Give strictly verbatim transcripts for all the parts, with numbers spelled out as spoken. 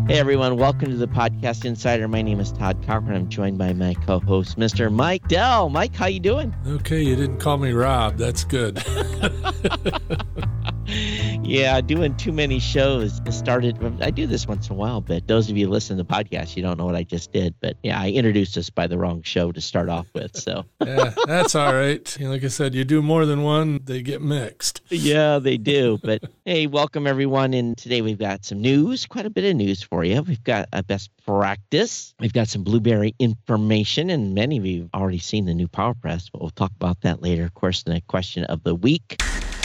Hey everyone, welcome to the Podcast Insider. My name is Todd Cochran. I'm joined by my co-host, Mister Mike Dell. Mike, how you doing? Okay, you didn't call me Rob. That's good. Yeah, doing too many shows. I started, I do this once in a while, but those of you who listen to the podcast, you don't know what I just did. But yeah, I introduced us by the wrong show to start off with. So yeah, that's all right. You know, like I said, you do more than one, they get mixed. Yeah, they do. But hey, welcome everyone. And today we've got some news, quite a bit of news for you. We've got a best practice. We've got some Blueberry information, and many of you have already seen the new PowerPress, but we'll talk about that later. Of course, in the question of the week.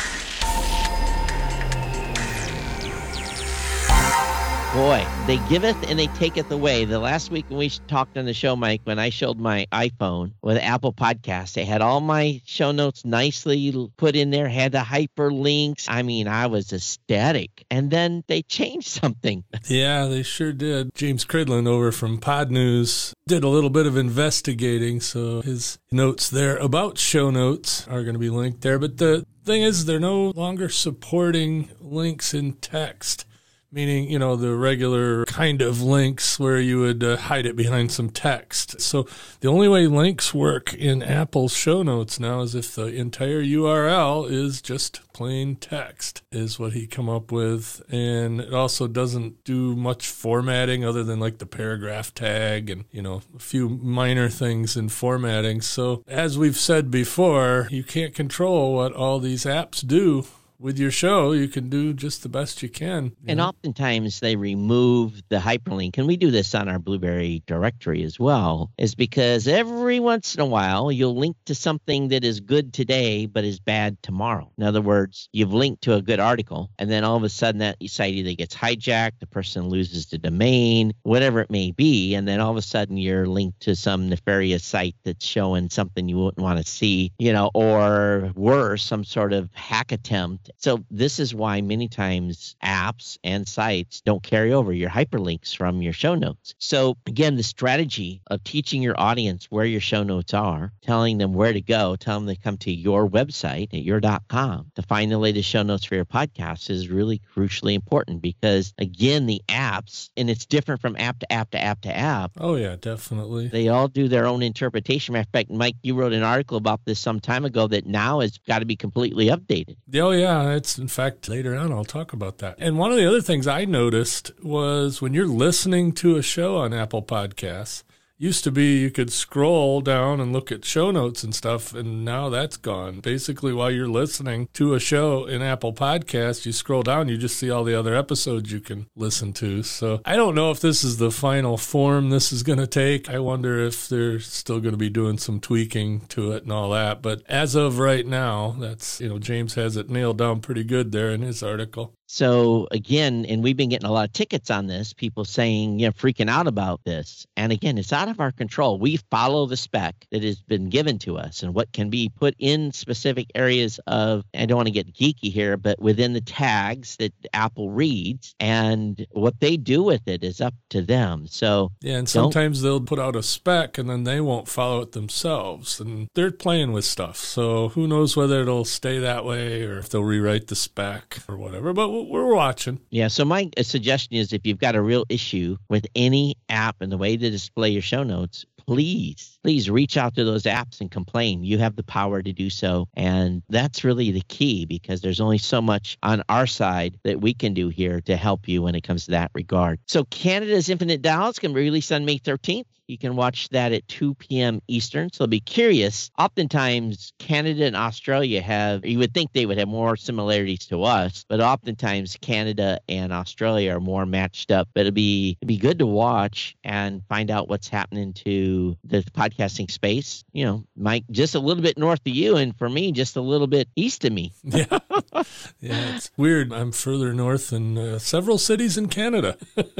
Boy, they giveth and they taketh away. The last week when we talked on the show, Mike, when I showed my iPhone with Apple Podcasts, they had all my show notes nicely put in there, had the hyperlinks. I mean, I was ecstatic. And then they changed something. Yeah, they sure did. James Cridlin over from Pod News did a little bit of investigating, so his notes there about show notes are going to be linked there. But the thing is, they're no longer supporting links in text. Meaning, you know, the regular kind of links where you would uh, hide it behind some text. So the only way links work in Apple's show notes now is if the entire U R L is just plain text, is what he come up with. And it also doesn't do much formatting other than like the paragraph tag and, you know, a few minor things in formatting. So as we've said before, you can't control what all these apps do. With your show, you can do just the best you can. You and know? Oftentimes they remove the hyperlink, and we do this on our Blueberry directory as well, is because every once in a while you'll link to something that is good today but is bad tomorrow. In other words, you've linked to a good article, and then all of a sudden that site either gets hijacked, the person loses the domain, whatever it may be, and then all of a sudden you're linked to some nefarious site that's showing something you wouldn't want to see, you know, or worse, some sort of hack attempt. So this is why many times apps and sites don't carry over your hyperlinks from your show notes. So again, the strategy of teaching your audience where your show notes are, telling them where to go, telling them to come to your website at your dot com to find the latest show notes for your podcast is really crucially important because, again, the apps, and it's different from app to app to app to app. Oh, yeah, definitely. They all do their own interpretation. Matter of fact, Mike, you wrote an article about this some time ago that now has got to be completely updated. Oh, yeah. It's, in fact, later on, I'll talk about that. And one of the other things I noticed was when you're listening to a show on Apple Podcasts, used to be you could scroll down and look at show notes and stuff, and now that's gone. Basically, while you're listening to a show in Apple Podcasts, you scroll down, you just see all the other episodes you can listen to. So I don't know if this is the final form this is going to take. I wonder if they're still going to be doing some tweaking to it and all that. But as of right now, that's, you know, James has it nailed down pretty good there in his article. So again, and we've been getting a lot of tickets on this, people saying, you know, freaking out about this. And again, it's out of our control. We follow the spec that has been given to us and what can be put in specific areas of, I don't want to get geeky here, but within the tags that Apple reads, and what they do with it is up to them. So yeah, and sometimes they'll put out a spec and then they won't follow it themselves. And they're playing with stuff. So who knows whether it'll stay that way or if they'll rewrite the spec or whatever. But we'll we're watching. Yeah, so my suggestion is if you've got a real issue with any app and the way to display your show notes, please, please reach out to those apps and complain. You have the power to do so. And that's really the key because there's only so much on our side that we can do here to help you when it comes to that regard. So Canada's Infinite Dial is going to be released on May thirteenth. You can watch that at two p.m. Eastern. So be curious. Oftentimes, Canada and Australia have, you would think they would have more similarities to us, but oftentimes Canada and Australia are more matched up. But it'd be, it'd be good to watch and find out what's happening to the podcasting space. You know, Mike, just a little bit north of you, and for me, just a little bit east of me. Yeah, yeah, it's weird. I'm further north than uh, several cities in Canada.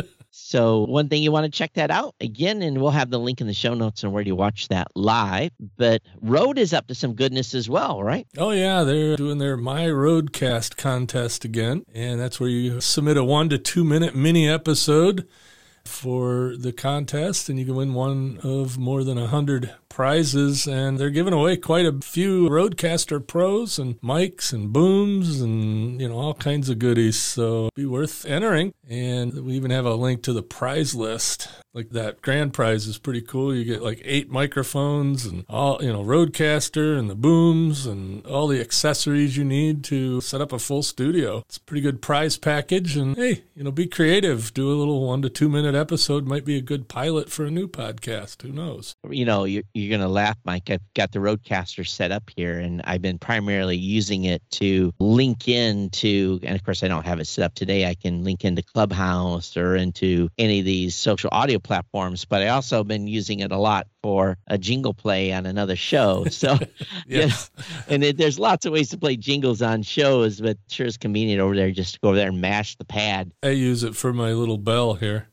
So one thing you want to check that out again, and we'll have the link in the show notes on where you watch that live. But Rode is up to some goodness as well, right? Oh, yeah. They're doing their My Rodecast contest again. And that's where you submit a one to two minute mini episode for the contest, and you can win one of more than one hundred prizes. And they're giving away quite a few Rodecaster Pros and mics and booms and, you know, all kinds of goodies. So be worth entering. And we even have a link to the prize list. Like that grand prize is pretty cool. You get like eight microphones and all, you know, Rodecaster and the booms and all the accessories you need to set up a full studio. It's a pretty good prize package. And hey, you know, be creative. Do a little one to two minute episode. Might be a good pilot for a new podcast. Who knows? You know, you're, you're going to laugh, Mike. I've got the Rodecaster set up here, and I've been primarily using it to link into, and of course I don't have it set up today. I can link into Clubhouse or into any of these social audio platforms, but I also have been using it a lot for a jingle play on another show. So, yes. You know, and it, there's lots of ways to play jingles on shows, but sure is convenient over there just to go over there and mash the pad. I use it for my little bell here.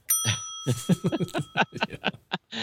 Yeah.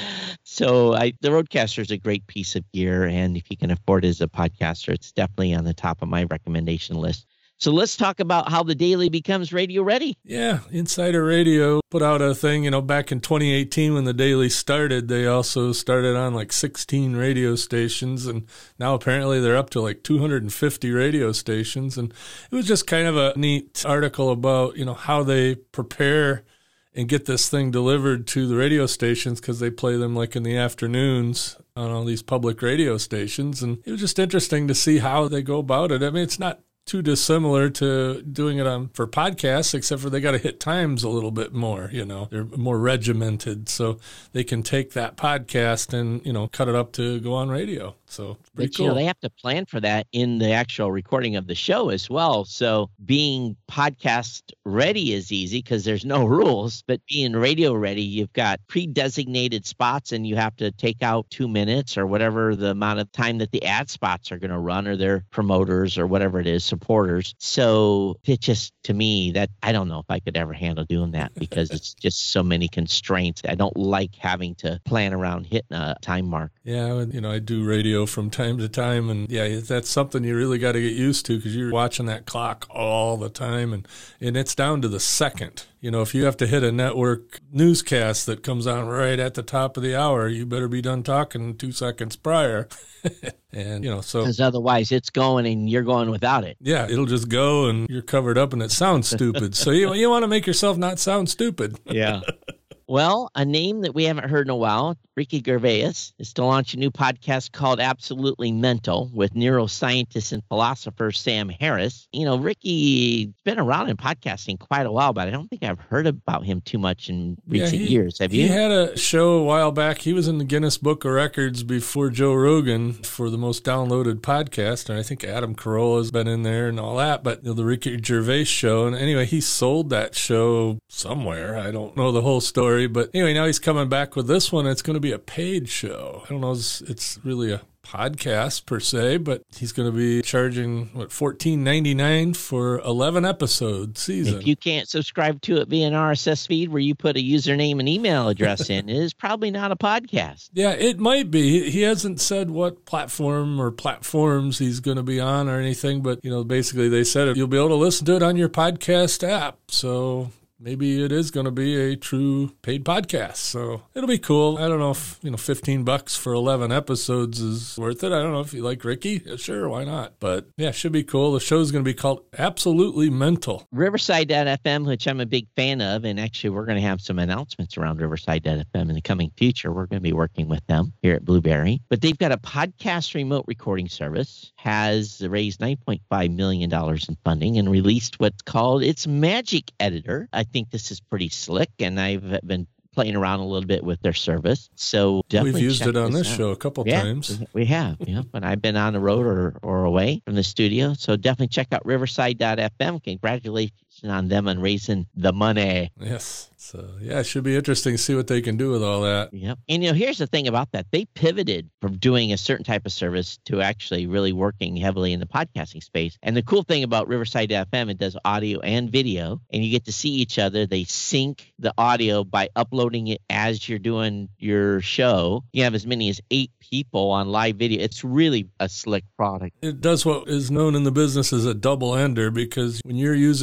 So I, the Rodecaster is a great piece of gear, and if you can afford it as a podcaster, it's definitely on the top of my recommendation list. So let's talk about how the Daily becomes radio ready. Yeah, Insider Radio put out a thing, you know, back in twenty eighteen when the Daily started. They also started on like sixteen radio stations, and now apparently they're up to like two hundred fifty radio stations. And it was just kind of a neat article about, you know, how they prepare and get this thing delivered to the radio stations, because they play them like in the afternoons on all these public radio stations. And it was just interesting to see how they go about it. I mean, it's not too dissimilar to doing it on for podcasts, except for they got to hit times a little bit more, you know, they're more regimented, so they can take that podcast and, you know, cut it up to go on radio. So pretty but, cool. You know, they have to plan for that in the actual recording of the show as well. So being podcast ready is easy because there's no rules, but being radio ready, you've got pre-designated spots and you have to take out two minutes or whatever the amount of time that the ad spots are going to run, or their promoters or whatever it is, supporters. So it just, to me, that I don't know if I could ever handle doing that because it's just so many constraints. I don't like having to plan around hitting a time mark. Yeah, you know, I do radio from time to time, and yeah, that's something you really got to get used to, because you're watching that clock all the time, and, and it's down to the second. You know, if you have to hit a network newscast that comes on right at the top of the hour, you better be done talking two seconds prior. And, you know, so. Because otherwise it's going and you're going without it. Yeah, it'll just go and you're covered up and it sounds stupid. So you, you want to make yourself not sound stupid. Yeah. Well, a name that we haven't heard in a while, Ricky Gervais, is to launch a new podcast called Absolutely Mental with neuroscientist and philosopher Sam Harris. You know, Ricky's been around in podcasting quite a while, but I don't think I've heard about him too much in recent yeah, he, years. Have you? He had a show a while back. He was in the Guinness Book of Records before Joe Rogan for the most downloaded podcast, and I think Adam Carolla's been in there and all that, but you know, the Ricky Gervais show. And anyway, he sold that show somewhere. I don't know the whole story. But anyway, now he's coming back with this one. It's going to be a paid show. I don't know if it's really a podcast per se, but he's going to be charging, what, fourteen ninety-nine for eleven episode season. If you can't subscribe to it via an R S S feed where you put a username and email address in, it is probably not a podcast. Yeah, it might be. He hasn't said what platform or platforms he's going to be on or anything, but, you know, basically they said you'll be able to listen to it on your podcast app. So maybe it is going to be a true paid podcast. So it'll be cool. I don't know if, you know, fifteen bucks for eleven episodes is worth it. I don't know if you like Ricky. Yeah, sure, why not? But yeah, it should be cool. The show's going to be called Absolutely Mental. Riverside dot F M, which I'm a big fan of, and actually we're going to have some announcements around Riverside dot F M in the coming future. We're going to be working with them here at Blueberry. But they've got a podcast remote recording service, has raised nine point five million dollars in funding, and released what's called its Magic Editor. I think this is pretty slick, and I've been playing around a little bit with their service. So definitely we've used it on this, this show a couple yeah, times. We have, yeah. When I've been on the road or, or away from the studio. So definitely check out Riverside dot F M. Congratulations on them on raising the money. Yes. So, yeah, it should be interesting to see what they can do with all that. Yep. And, you know, here's the thing about that. They pivoted from doing a certain type of service to actually really working heavily in the podcasting space. And the cool thing about Riverside dot F M, it does audio and video, and you get to see each other. They sync the audio by uploading it as you're doing your show. You have as many as eight people on live video. It's really a slick product. It does what is known in the business as a double ender, because when you're using Riverside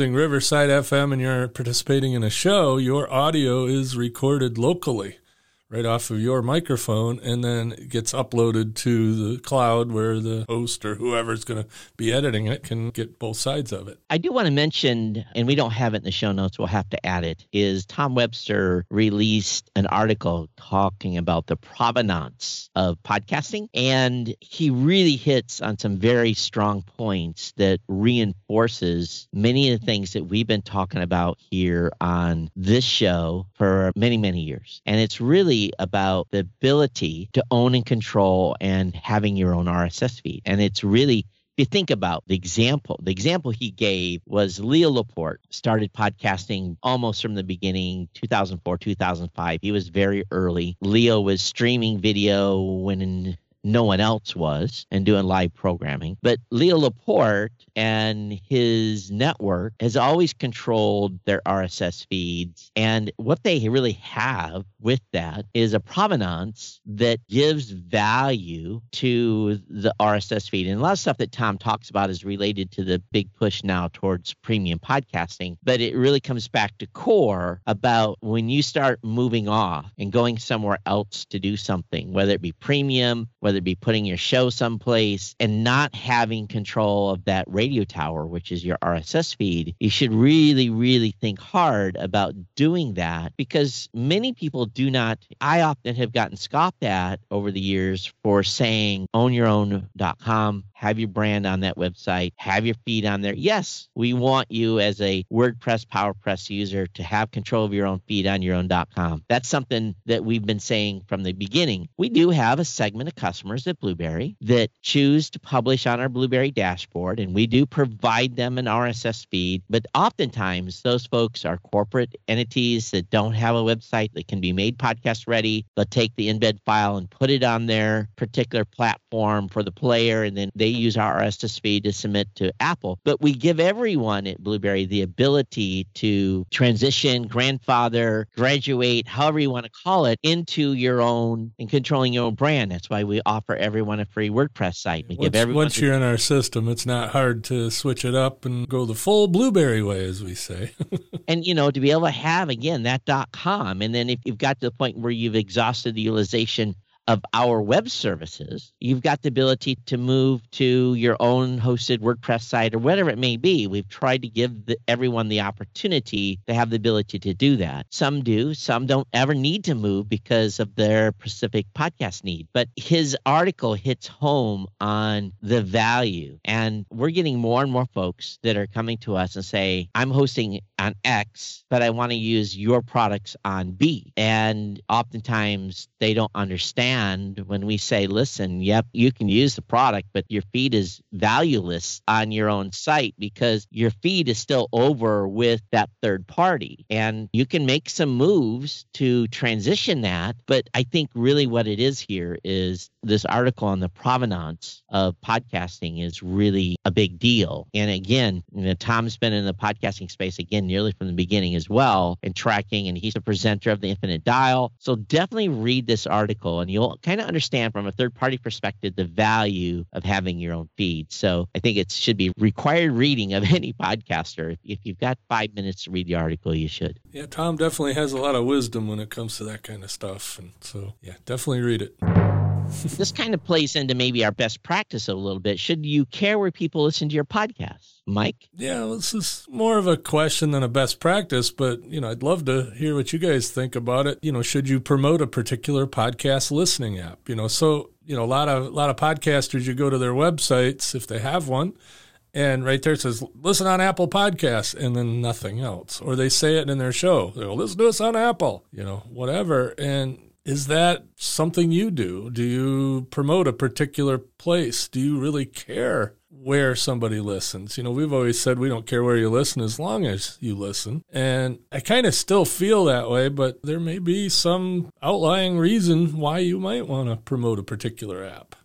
Riverside F M and you're participating in a show, your audio is recorded locally right off of your microphone, and then it gets uploaded to the cloud where the host or whoever's going to be editing it can get both sides of it. I do want to mention, and we don't have it in the show notes, we'll have to add it, is Tom Webster released an article talking about the provenance of podcasting, and he really hits on some very strong points that reinforces many of the things that we've been talking about here on this show for many, many years. And it's really about the ability to own and control and having your own R S S feed. And it's really, if you think about the example, the example he gave was Leo Laporte started podcasting almost from the beginning, two thousand four, two thousand five. He was very early. Leo was streaming video when no one else was and doing live programming. But Leo Laporte and his network has always controlled their R S S feeds. And what they really have with that is a provenance that gives value to the R S S feed. And a lot of stuff that Tom talks about is related to the big push now towards premium podcasting. But it really comes back to core about when you start moving off and going somewhere else to do something, whether it be premium, whether it be putting your show someplace and not having control of that radio tower, which is your R S S feed, you should really, really think hard about doing that, because many people do not. I often have gotten scoffed at over the years for saying own your own dot com, have your brand on that website, have your feed on there. Yes, we want you as a WordPress, PowerPress user to have control of your own feed on your own .com. That's something that we've been saying from the beginning. We do have a segment of customers at Blueberry that choose to publish on our Blueberry dashboard, and we do provide them an R S S feed. But oftentimes, those folks are corporate entities that don't have a website that can be made podcast ready. They'll take the embed file and put it on their particular platform for the player, and then they use our R S S feed to submit to Apple. But we give everyone at Blueberry the ability to transition, grandfather, graduate, however you want to call it, into your own and controlling your own brand. That's why we offer everyone a free WordPress site. We once, give everyone once you're in our system, it's not hard to switch it up and go the full Blueberry way, as we say. And, you know, to be able to have, again, that .com. And then if you've got to the point where you've exhausted the utilization of our web services, you've got the ability to move to your own hosted WordPress site or whatever it may be. We've tried to give the, everyone the opportunity to have the ability to do that. Some do, some don't ever need to move because of their specific podcast need. But his article hits home on the value. And we're getting more and more folks that are coming to us and say, I'm hosting on X, but I want to use your products on B. And oftentimes they don't understand when we say, listen, yep, you can use the product, but your feed is valueless on your own site because your feed is still over with that third party. And you can make some moves to transition that. But I think really what it is here is this article on the provenance of podcasting is really a big deal. And again, you know, Tom's been in the podcasting space, again, nearly from the beginning as well, and tracking, and he's a presenter of the Infinite Dial. So definitely read this article, and you'll kind of understand from a third-party perspective the value of having your own feed. So I think it should be required reading of any podcaster. If you've got five minutes to read the article, you should. Yeah, Tom definitely has a lot of wisdom when it comes to that kind of stuff. And so, yeah, definitely read it. This kind of plays into maybe our best practice a little bit. Should you care where people listen to your podcast? Mike? Yeah, this is more of a question than a best practice, but, you know, I'd love to hear what you guys think about it. You know, should you promote a particular podcast listening app? You know, so, you know, a lot of, a lot of podcasters, you go to their websites, if they have one, and right there it says, listen on Apple Podcasts, and then nothing else. Or they say it in their show. They go, listen to us on Apple, you know, whatever. And is that something you do? Do you promote a particular place? Do you really care where somebody listens? You know, we've always said we don't care where you listen as long as you listen. And I kind of still feel that way, but there may be some outlying reason why you might want to promote a particular app.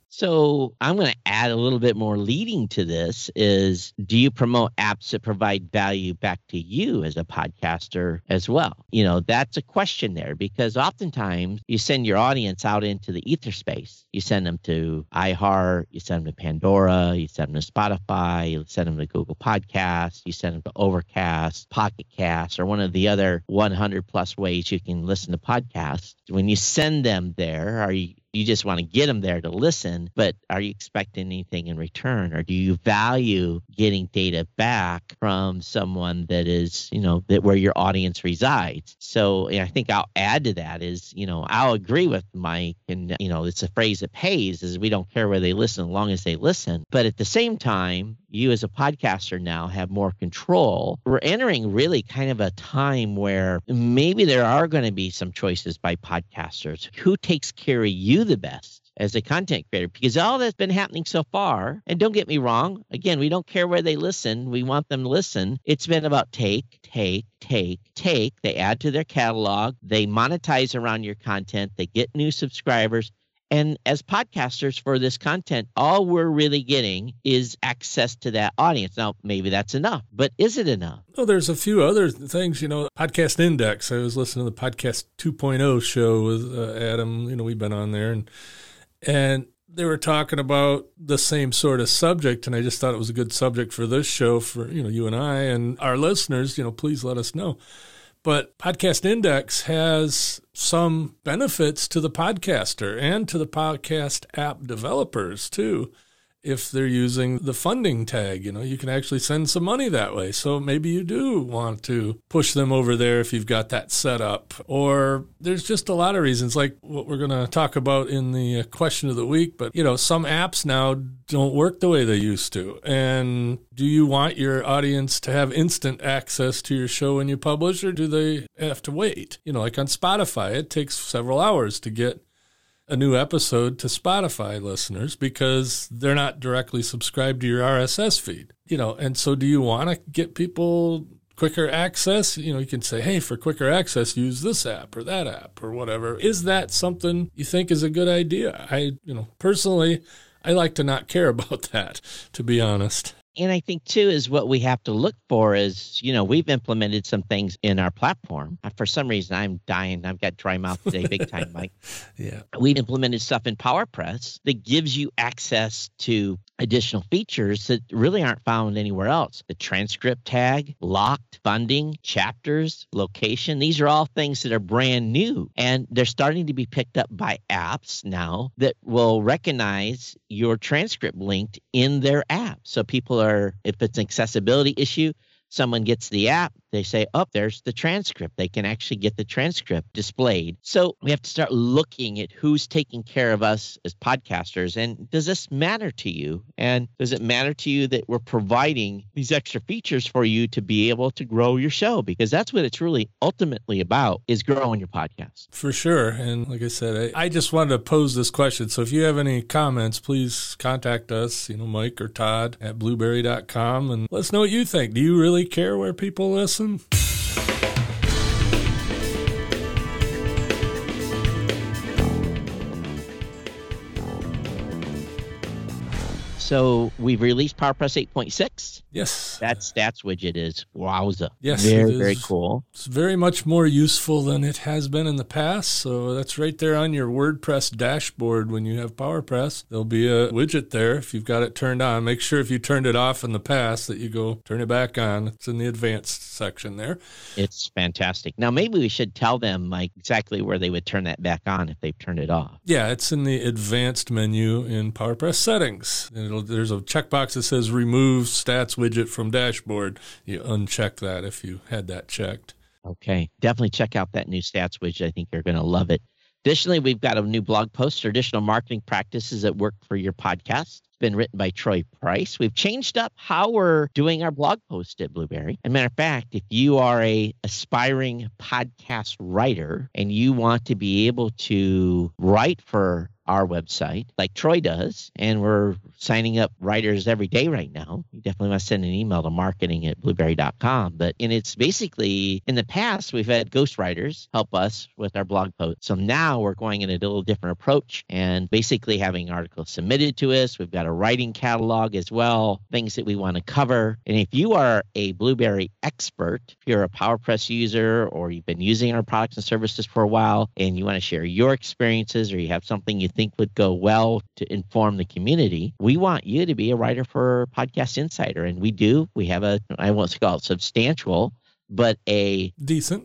So I'm going to add a little bit more leading to this is, do you promote apps that provide value back to you as a podcaster as well? You know, that's a question there, because oftentimes you send your audience out into the ether space. You send them to iHeart, you send them to Pandora, you send them to Spotify, you send them to Google Podcasts, you send them to Overcast, Pocket Cast, or one of the other one hundred plus ways you can listen to podcasts. When you send them there, are you You just want to get them there to listen, but are you expecting anything in return? Or do you value getting data back from someone that is, you know, that where your audience resides? So I think I'll add to that is, you know, I'll agree with Mike, and, you know, it's a phrase that pays, is we don't care where they listen as long as they listen. But at the same time, you as a podcaster now have more control. We're entering really kind of a time where maybe there are going to be some choices by podcasters. Who takes care of you the best as a content creator? Because all that's been happening so far, and don't get me wrong, again, we don't care where they listen. We want them to listen. It's been about take, take, take, take. They add to their catalog. They monetize around your content. They get new subscribers. And as podcasters for this content, all we're really getting is access to that audience. Now, maybe that's enough, but is it enough? Well, there's a few other things, you know, Podcast Index. I was listening to the Podcast two point oh show with uh, Adam. You know, we've been on there, and and they were talking about the same sort of subject, and I just thought it was a good subject for this show for, you know, you and I and our listeners. You know, please let us know. But Podcast Index has some benefits to the podcaster and to the podcast app developers too. If they're using the funding tag, you know, you can actually send some money that way. So maybe you do want to push them over there if you've got that set up. Or there's just a lot of reasons, like what we're going to talk about in the question of the week. But, you know, some apps now don't work the way they used to. And do you want your audience to have instant access to your show when you publish, or do they have to wait? You know, like on Spotify, it takes several hours to get a new episode to Spotify listeners because they're not directly subscribed to your R S S feed. You know, and so do you want to get people quicker access? You know, you can say, hey, for quicker access, use this app or that app or whatever. Is that something you think is a good idea? I, you know, personally, I like to not care about that, to be honest. And I think, too, is what we have to look for is, you know, we've implemented some things in our platform. For some reason, I'm dying. I've got dry mouth today, big time, Mike. Yeah. We've implemented stuff in PowerPress that gives you access to additional features that really aren't found anywhere else. The transcript tag, locked funding, chapters, location. These are all things that are brand new, and they're starting to be picked up by apps now that will recognize your transcript linked in their app. So people are, if it's an accessibility issue, someone gets the app, they say, oh, there's the transcript. They can actually get the transcript displayed. So we have to start looking at who's taking care of us as podcasters. And does this matter to you? And does it matter to you that we're providing these extra features for you to be able to grow your show? Because that's what it's really ultimately about, is growing your podcast. For sure. And like I said, I, I just wanted to pose this question. So if you have any comments, please contact us, you know, Mike or Todd at blueberry dot com, and let us know what you think. Do you really care where people listen? So we've released PowerPress eight point six. Yes. That stats widget is wowza. Yes. Very, very cool. It's very much more useful than it has been in the past. So that's right there on your WordPress dashboard. When you have PowerPress, there'll be a widget there if you've got it turned on. Make sure if you turned it off in the past that you go turn it back on. It's in the advanced section there. It's fantastic. Now, maybe we should tell them like exactly where they would turn that back on if they've turned it off. Yeah, it's in the advanced menu in PowerPress settings. It'll, there's a checkbox that says remove stats widget from dashboard. You uncheck that if you had that checked. Okay. Definitely check out that new stats widget. I think you're going to love it. Additionally, we've got a new blog post, Traditional Marketing Practices that Work for Your Podcast. It's been written by Troy Price. We've changed up how we're doing our blog post at Blueberry. As a matter of fact, if you are a aspiring podcast writer and you want to be able to write for our website like Troy does, and we're signing up writers every day right now, you definitely want to send an email to marketing at blueberry dot com. But and it's basically, in the past, we've had ghostwriters help us with our blog posts. So now we're going in a little different approach and basically having articles submitted to us. We've got a writing catalog as well, things that we want to cover. And if you are a Blueberry expert, if you're a PowerPress user or you've been using our products and services for a while and you want to share your experiences or you have something you think would go well to inform the community, we want you to be a writer for Podcast Insider. And we do. We have a, I won't call it substantial, but a decent,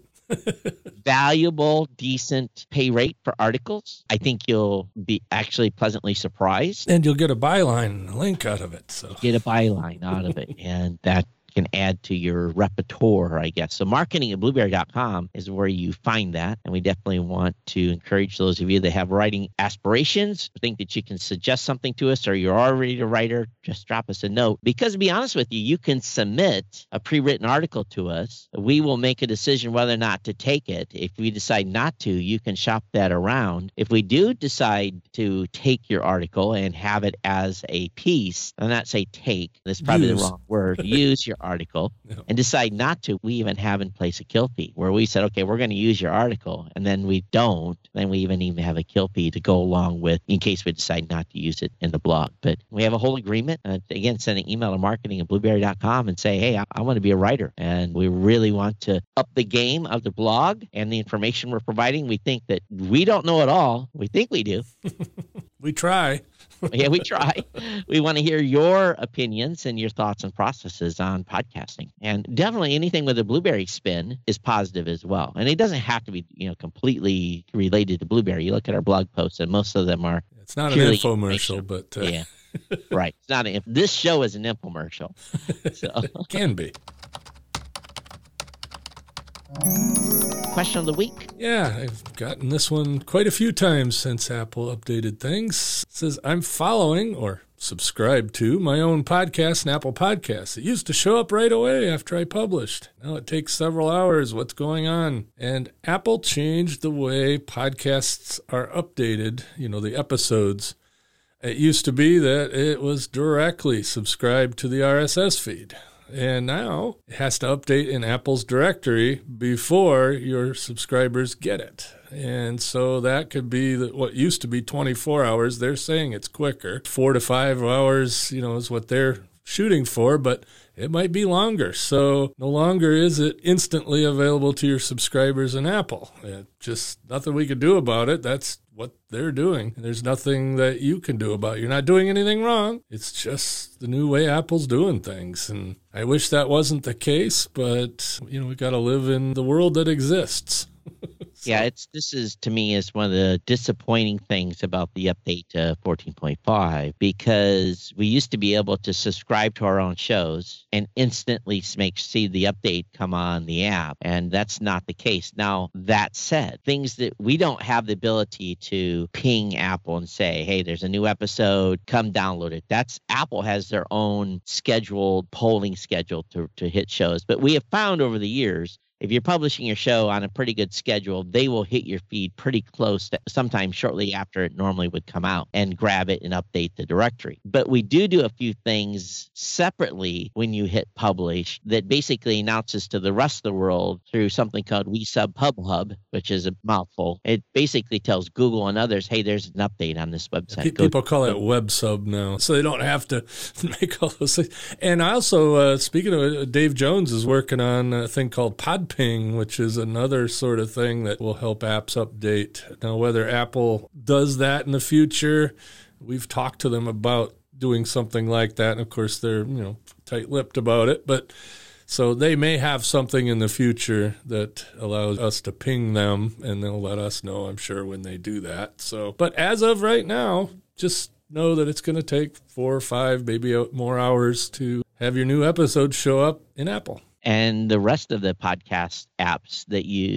valuable, decent pay rate for articles. I think you'll be actually pleasantly surprised. And you'll get a byline link out of it. So get a byline out of it. And that can add to your repertoire, I guess. So marketing at blueberry dot com is where you find that. And we definitely want to encourage those of you that have writing aspirations, think that you can suggest something to us, or you're already a writer, just drop us a note. Because to be honest with you, you can submit a pre-written article to us. We will make a decision whether or not to take it. If we decide not to, you can shop that around. If we do decide to take your article and have it as a piece, I'll not say take, that's probably use. the wrong word, use your article, yeah. and decide not to, we even have in place a kill fee where we said, okay, we're going to use your article, and then we don't, then we even even have a kill fee to go along with in case we decide not to use it in the blog. But we have a whole agreement. Uh, again, send an email to marketing at blueberry dot com and say, hey, I, I want to be a writer, and we really want to up the game of the blog and the information we're providing. We think that we don't know it all. We think we do. We try. Yeah, we try. We want to hear your opinions and your thoughts and processes on podcasting. And definitely anything with a Blueberry spin is positive as well. And it doesn't have to be, you know, completely related to Blueberry. You look at our blog posts and most of them are It's not an infomercial, but... Uh... Yeah, right. It's not an, this show is an infomercial. So. It can be. Question of the week. Yeah, I've gotten this one quite a few times since Apple updated things. It says, I'm following or subscribed to my own podcast in Apple Podcasts. It used to show up right away after I published. Now it takes several hours. What's going on? And Apple changed the way podcasts are updated, you know, the episodes. It used to be that it was directly subscribed to the R S S feed. And now it has to update in Apple's directory before your subscribers get it. And so that could be the, what used to be twenty-four hours. They're saying it's quicker. Four to five hours, you know, is what they're shooting for, but it might be longer. So no longer is it instantly available to your subscribers in Apple. It just nothing we could do about it. That's what they're doing. And there's nothing that you can do about it. You're not doing anything wrong. It's just the new way Apple's doing things. And I wish that wasn't the case, but, you know, we got to live in the world that exists. So. Yeah, it's this is to me is one of the disappointing things about the update to fourteen point five, because we used to be able to subscribe to our own shows and instantly make see the update come on the app, and that's not the case. Now, that said, things that we don't have the ability to ping Apple and say, hey, there's a new episode, come download it. That's Apple has their own scheduled polling schedule to, to hit shows. But we have found over the years, if you're publishing your show on a pretty good schedule, they will hit your feed pretty close to sometime shortly after it normally would come out and grab it and update the directory. But we do do a few things separately when you hit publish that basically announces to the rest of the world through something called WeSubPubHub, which is a mouthful. It basically tells Google and others, hey, there's an update on this website. People call it WebSub now, so they don't have to make all those things. And also, uh, speaking of it, Dave Jones is working on a thing called Pod Ping, which is another sort of thing that will help apps update. Now, whether Apple does that in the future, we've talked to them about doing something like that. And of course, they're, you know, tight-lipped about it. But so they may have something in the future that allows us to ping them, and they'll let us know, I'm sure, when they do that. So, but as of right now, just know that it's going to take four or five, maybe more hours to have your new episodes show up in Apple. And the rest of the podcast apps that use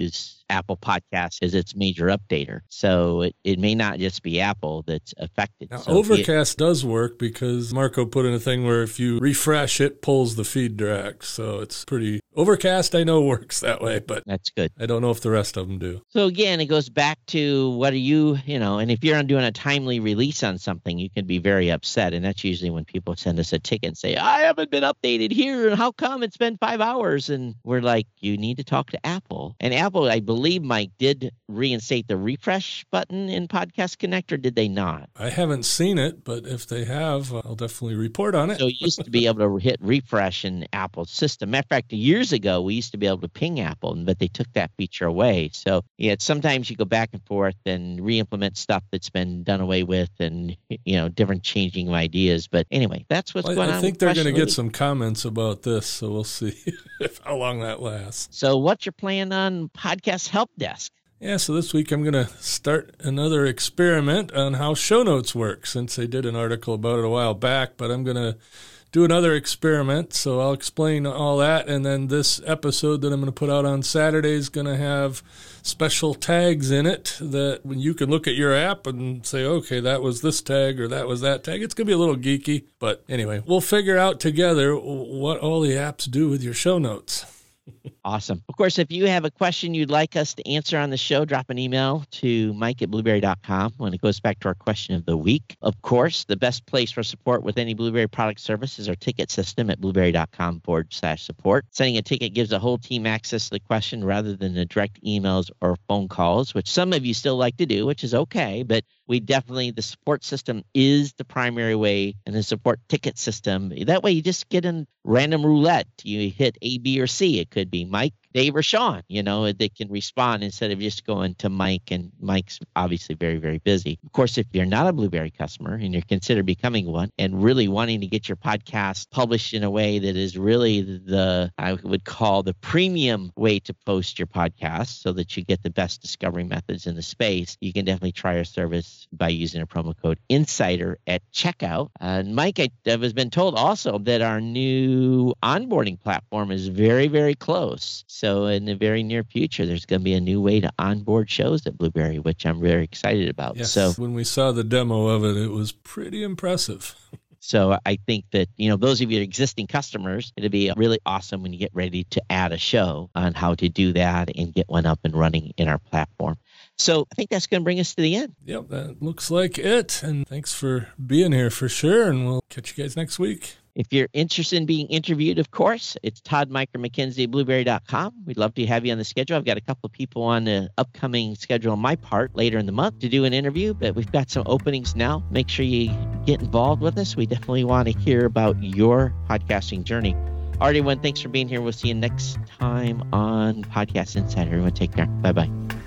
Apple Podcasts is its major updater. So it, it may not just be Apple that's affected. Now, so Overcast it, does work because Marco put in a thing where if you refresh, it pulls the feed direct. So it's pretty... Overcast, I know, works that way, but that's good. I don't know if the rest of them do. So again, it goes back to what are you, you know, and if you're doing a timely release on something, you can be very upset. And that's usually when people send us a ticket and say, I haven't been updated here. How come it's been five hours? And we're like, you need to talk to Apple. And Apple, I believe, Mike, did reinstate the refresh button in Podcast Connect, or did they not? I haven't seen it, but if they have, I'll definitely report on it. So you used to be able to hit refresh in Apple's system. Matter of fact, years ago, we used to be able to ping Apple, but they took that feature away. So yeah, sometimes you go back and forth and re-implement stuff that's been done away with, and you know, different changing of ideas. But anyway, that's what's well, going I on. I think they're going to get some comments about this, so we'll see how long that lasts. So what's your plan on Podcast Help Desk? Yeah, so this week I'm going to start another experiment on how show notes work, since I did an article about it a while back, but I'm going to do another experiment, so I'll explain all that, and then this episode that I'm going to put out on Saturday is going to have special tags in it that when you can look at your app and say, okay, that was this tag or that was that tag. It's going to be a little geeky, but anyway, we'll figure out together what all the apps do with your show notes. Awesome. Of course, if you have a question you'd like us to answer on the show, drop an email to mike at blueberry dot com when it goes back to our question of the week. Of course, the best place for support with any Blueberry product service is our ticket system at blueberry dot com forward slash support. Sending a ticket gives the whole team access to the question rather than the direct emails or phone calls, which some of you still like to do, which is okay. But we definitely, the support system is the primary way, and the support ticket system. That way you just get in random roulette. You hit A, B, or C. It could be Mike, Dave, or Sean, you know, they can respond instead of just going to Mike, and Mike's obviously very, very busy. Of course, if you're not a Blueberry customer and you're considering becoming one and really wanting to get your podcast published in a way that is really the, I would call the premium way to post your podcast so that you get the best discovery methods in the space, you can definitely try our service by using a promo code INSIDER at checkout. Uh, and Mike, I, I was been told also that our new onboarding platform is very, very close. So in the very near future, there's going to be a new way to onboard shows at Blueberry, which I'm very excited about. Yes, so when we saw the demo of it, it was pretty impressive. So I think that, you know, those of you existing customers, it'll be really awesome when you get ready to add a show on how to do that and get one up and running in our platform. So I think that's going to bring us to the end. Yep, that looks like it. And thanks for being here for sure. And we'll catch you guys next week. If you're interested in being interviewed, of course, it's Todd Micro McKenzie at blueberry dot com. We'd love to have you on the schedule. I've got a couple of people on the upcoming schedule on my part later in the month to do an interview, but we've got some openings now. Make sure you get involved with us. We definitely want to hear about your podcasting journey. All right, everyone, thanks for being here. We'll see you next time on Podcast Insider. Everyone, take care. Bye-bye.